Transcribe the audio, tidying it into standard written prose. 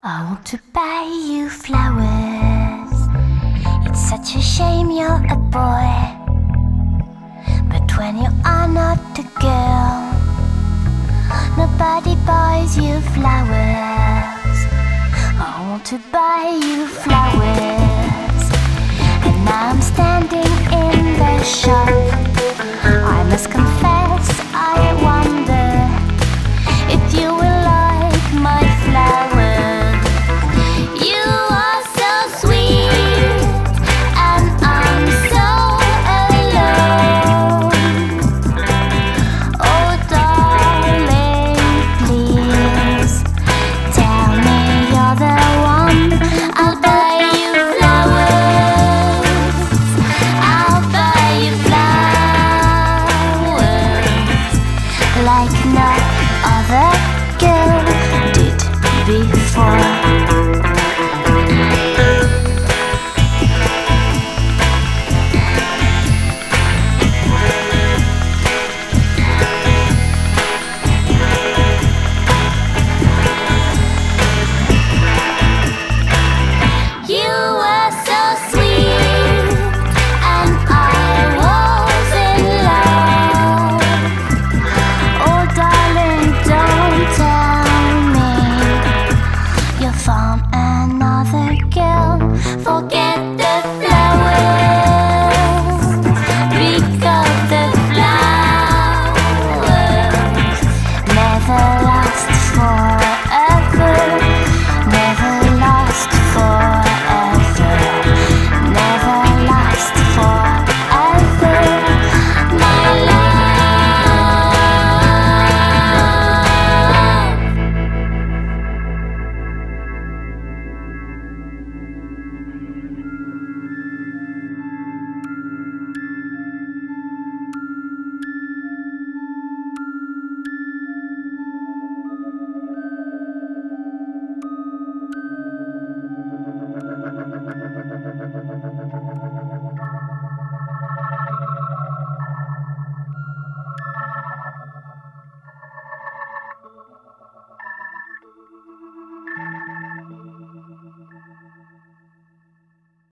I want to buy you flowers. It's such a shame you're a boy, but when you are not a girl, nobody buys you flowers. I want to buy you flowers, and now I'm standing in the shop.